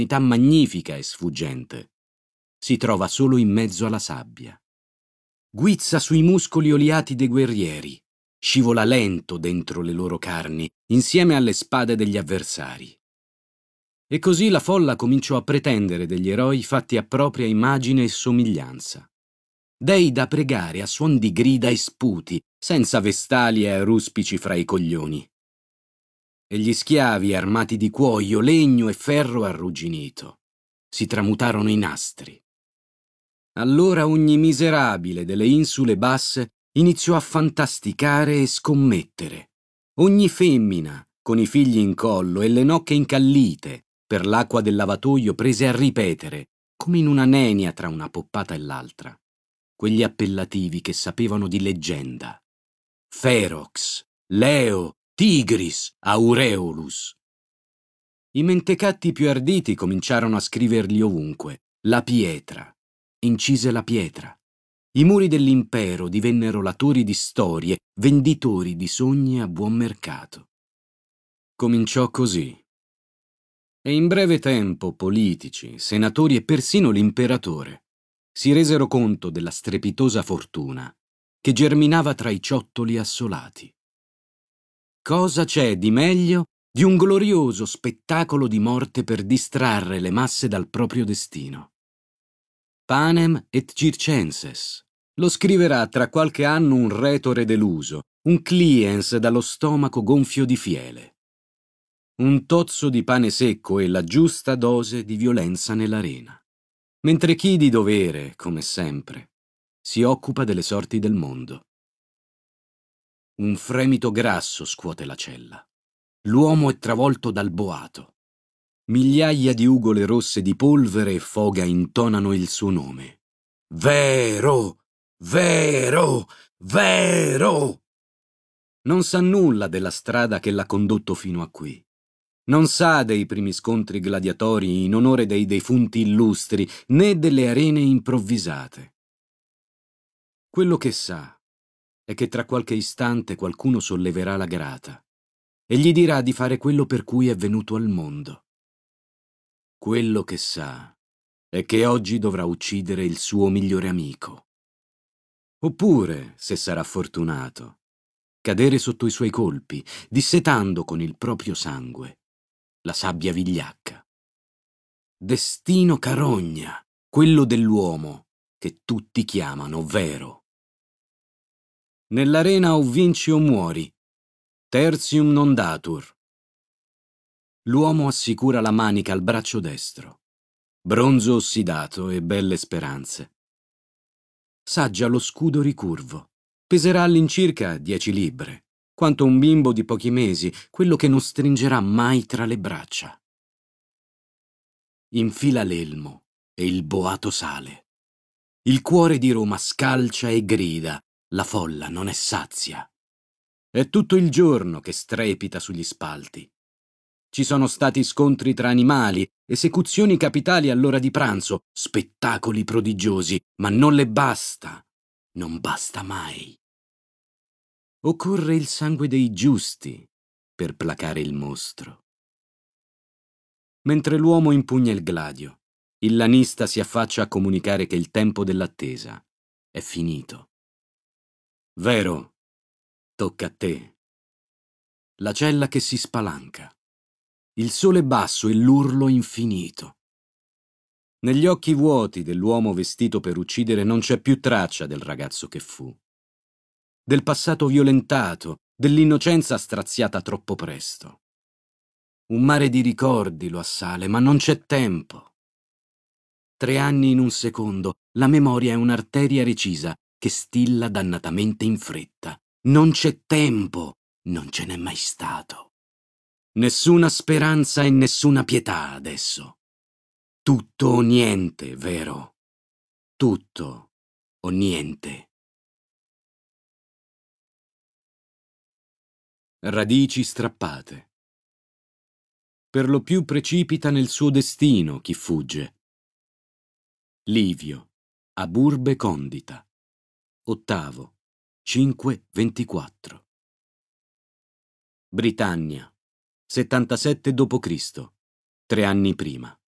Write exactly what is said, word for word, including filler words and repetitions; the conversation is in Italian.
magnifica e sfuggente. Si trova solo in mezzo alla sabbia. Guizza sui muscoli oliati dei guerrieri, scivola lento dentro le loro carni, insieme alle spade degli avversari. E così la folla cominciò a pretendere degli eroi fatti a propria immagine e somiglianza. Dei da pregare a suon di grida e sputi, senza vestali e ruspici fra i coglioni. E gli schiavi armati di cuoio, legno e ferro arrugginito si tramutarono in astri. Allora ogni miserabile delle insule basse iniziò a fantasticare e scommettere. Ogni femmina, con i figli in collo e le nocche incallite, per l'acqua del lavatoio prese a ripetere, come in una nenia tra una poppata e l'altra, quegli appellativi che sapevano di leggenda. Ferox, Leo, Tigris, Aureolus. I mentecatti più arditi cominciarono a scriverli ovunque. La pietra. Incise la pietra. I muri dell'impero divennero latori di storie, venditori di sogni a buon mercato. Cominciò così. E in breve tempo politici, senatori e persino l'imperatore si resero conto della strepitosa fortuna che germinava tra i ciottoli assolati. Cosa c'è di meglio di un glorioso spettacolo di morte per distrarre le masse dal proprio destino? Panem et circenses. Lo scriverà tra qualche anno un retore deluso, un cliens dallo stomaco gonfio di fiele. Un tozzo di pane secco e la giusta dose di violenza nell'arena. Mentre chi di dovere, come sempre, si occupa delle sorti del mondo. Un fremito grasso scuote la cella. L'uomo è travolto dal boato. Migliaia di ugole rosse di polvere e foga intonano il suo nome. Vero! Vero! Vero! Non sa nulla della strada che l'ha condotto fino a qui. Non sa dei primi scontri gladiatori in onore dei defunti illustri, né delle arene improvvisate. Quello che sa è che tra qualche istante qualcuno solleverà la grata e gli dirà di fare quello per cui è venuto al mondo. Quello che sa è che oggi dovrà uccidere il suo migliore amico. Oppure, se sarà fortunato, cadere sotto i suoi colpi, dissetando con il proprio sangue la sabbia vigliacca. Destino carogna, quello dell'uomo che tutti chiamano vero. Nell'arena o vinci o muori, tertium non datur. L'uomo assicura la manica al braccio destro, bronzo ossidato e belle speranze. Saggia lo scudo ricurvo, peserà all'incirca dieci libbre, quanto un bimbo di pochi mesi, quello che non stringerà mai tra le braccia. Infila l'elmo e il boato sale. Il cuore di Roma scalcia e grida, la folla non è sazia. È tutto il giorno che strepita sugli spalti. Ci sono stati scontri tra animali, esecuzioni capitali all'ora di pranzo, spettacoli prodigiosi, ma non le basta, non basta mai. Occorre il sangue dei giusti per placare il mostro. Mentre l'uomo impugna il gladio, il lanista si affaccia a comunicare che il tempo dell'attesa è finito. Vero, tocca a te. La cella che si spalanca, il sole basso e l'urlo infinito. Negli occhi vuoti dell'uomo vestito per uccidere non c'è più traccia del ragazzo che fu, del passato violentato, dell'innocenza straziata troppo presto. Un mare di ricordi lo assale, ma non c'è tempo. Tre anni in un secondo, la memoria è un'arteria recisa che stilla dannatamente in fretta. Non c'è tempo, non ce n'è mai stato. Nessuna speranza e nessuna pietà adesso. Tutto o niente, vero? Tutto o niente. Radici strappate. Per lo più precipita nel suo destino chi fugge. Livio, ab urbe condita. Ottavo, cinque ventiquattro. Britannia, settantasette dopo Cristo, tre anni prima.